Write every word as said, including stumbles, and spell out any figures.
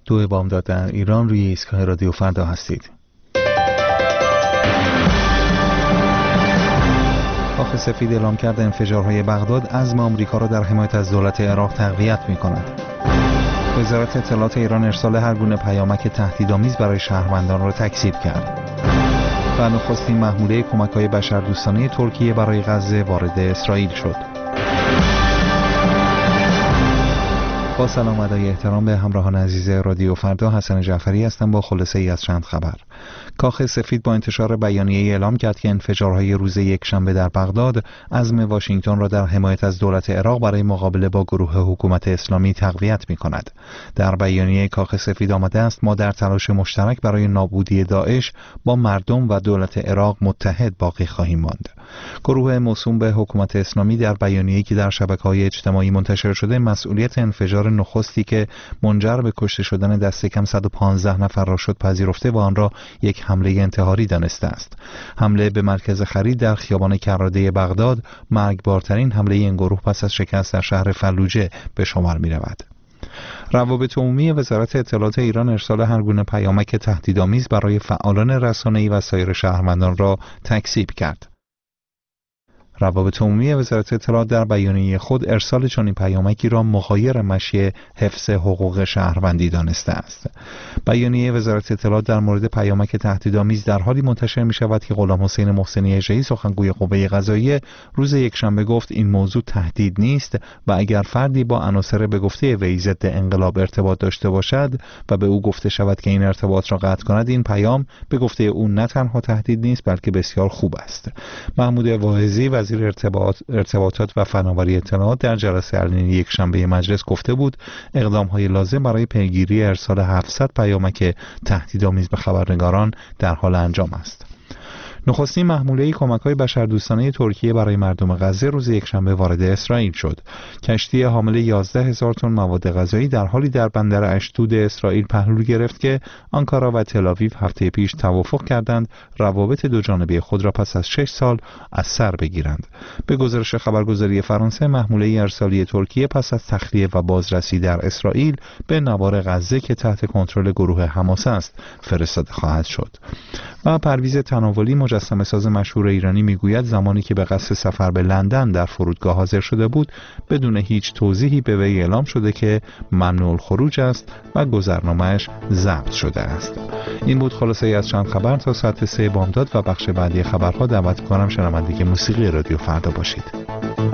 دو بامداد در ایران، روی ایستگاه رادیو فردا هستید. کاخ سفید اعلام کرده انفجارهای بغداد عزم آمریکا را در حمایت از دولت عراق تقویت می‌کند. وزارت اطلاعات ایران ارسال هر گونه پیامک تهدیدآمیز برای شهروندان را تکذیب کرد. و نخستین محموله کمک‌های بشردوستانه ترکیه برای غزه وارد اسرائیل شد. با سلام و ادای احترام به همراهان عزیز رادیو فردا، حسن جعفری هستم با خلاصه ای از چند خبر. کاخ سفید با انتشار بیانیه‌ای اعلام کرد که انفجارهای روز یکشنبه در بغداد عزم واشنگتن را در حمایت از دولت عراق برای مقابله با گروه حکومت اسلامی تقویت می‌کند. در بیانیه کاخ سفید آمده است ما در تلاش مشترک برای نابودی داعش با مردم و دولت عراق متحد باقی خواهیم ماند. گروه موسوم به حکومت اسلامی در بیانیه‌ای که در شبکه‌های اجتماعی منتشر شده مسئولیت انفجار نخستی که منجر به کشته شدن دست کم صد و پانزده نفر را شد پذیرفته و آن را یک حمله انتحاری دانسته است. حمله به مرکز خرید در خیابان کراده بغداد مرگبارترین حمله این گروه پس از شکست در شهر فلوجه به شمار می‌رود. روابط عمومی وزارت اطلاعات ایران ارسال هر گونه پیامک تهدیدآمیز برای فعالان رسانه‌ای و سایر شهروندان را تکذیب کرد. روابط عمومی وزارت اطلاعات در بیانیه خود ارسال چنین پیامکی را مغایر مشی حفظ حقوق شهروندی دانسته است. بیانیه وزارت اطلاعات در مورد پیامک تهدیدآمیز در حالی منتشر می شود که غلام حسین محسنی اژه‌ای سخنگوی قوه قضاییه روز یکشنبه گفت این موضوع تهدید نیست و اگر فردی با عناصر به گفته وی ضد انقلاب ارتباط داشته باشد و به او گفته شود که این ارتباط را قطع کند، این پیام به گفته او نه تنها تهدید نیست بلکه بسیار خوب است. محمود واعظی وزیر ارتباط، ارتباطات و فناوری اطلاعات در جلسه علنی یک شنبه مجلس گفته بود اقدام‌های لازم برای پیگیری ارسال هفتصد پیامک تهدیدآمیز به خبرنگاران در حال انجام است. نخستین محموله کمک‌های بشردوستانه ترکیه برای مردم غزه روز یکشنبه وارد اسرائیل شد. کشتی حامل یازده هزار تن مواد غذایی در حالی در بندر اشدود اسرائیل پهلو گرفت که آنکارا و تل‌آویو هفته پیش توافق کردند روابط دوجانبه خود را پس از شش سال از سر بگیرند. به گزارش خبرگزاری فرانسه، محموله ارسالی ترکیه پس از تخلیه و بازرسی در اسرائیل به نوار غزه که تحت کنترل گروه حماس است فرستاده خواهد شد. و پرویز تناولی مجسمه ساز مشهور ایرانی میگوید زمانی که به قصد سفر به لندن در فرودگاه حاضر شده بود بدون هیچ توضیحی به وی اعلام شده که ممنوع الخروج است و گذرنامه‌اش ضبط شده است. این بود خلاصه ای از چند خبر. تا ساعت سه بامداد و بخش بعدی خبرها دعوت می‌کنم شنونده موسیقی رادیو فردا باشید.